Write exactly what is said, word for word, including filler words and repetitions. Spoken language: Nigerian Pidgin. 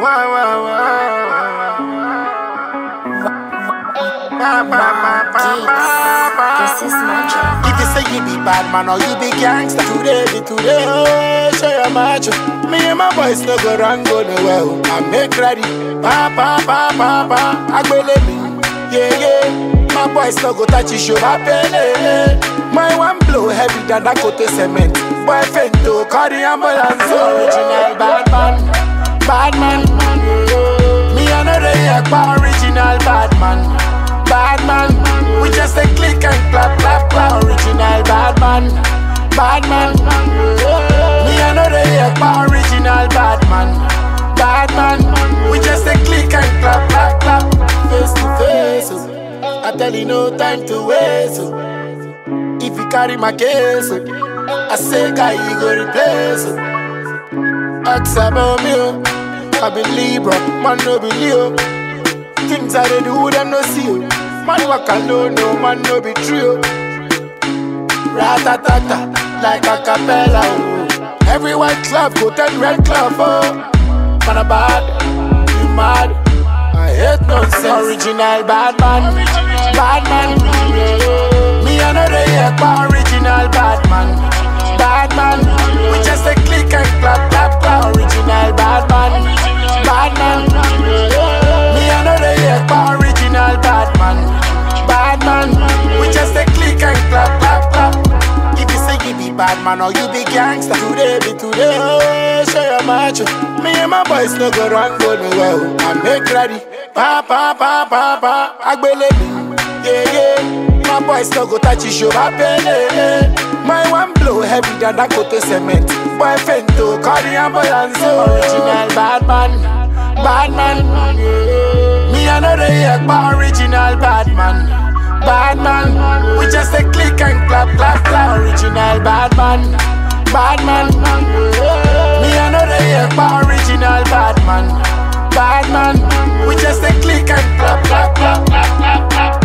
Wow, wow, wow. Ba, ba, ba, ba, ba, ba. This is magic. If you say you be bad man or you be gangster, today be today, oh, show your macho. Me and my boys no go run go nowhere. I make ready, pa pa pa pa pa. Agbele me, yeah yeah. My boys no go touch you, show my pele. My one blow heavy than that kote cement. Boy fento, call the ambulance. Original bad man, bad man. Me I know they act original bad man. Bad man, we just a click and clap, clap, clap. Original bad man, bad man. Me I know they act original bad man. Bad man, we just a click and clap, clap, clap. Face to face, oh. I tell you no time to waste. Oh. If you carry my case, oh. I say guy you go replace. Oh. Ask about me, oh. I be Libra, man no be Leo. Things I they do them no see you. Man walk alone, no man no be true. Ratatata, like a cappella, oh. Every white club go ten red club, oh. Man a bad, you mad. I hate nonsense. Original bad man, bad man. Me I know they act original bad man, bad man. We just a click and clap, clap, clap. Original bad man, bad man. Me I know they act original bad man, bad man. We just a click and clap, clap, clap. If you say you be bad man or you be gangster, today be today, oh, show your macho. Me and my boys no go run go nowhere. I make ready, pa pa pa pa pa. Agbele me, yeah yeah. My boys no go touch you, show my pele. My one blow heavy than that kote cement. Boy fento, call the ambulance. Original bad man, bad man. Me I know they act original bad man, bad man. We just a click and clap, clap, clap. Original bad man, bad man. Me I know they act original bad man, bad man. We just a click and clap, clap, clap, clap, clap, clap.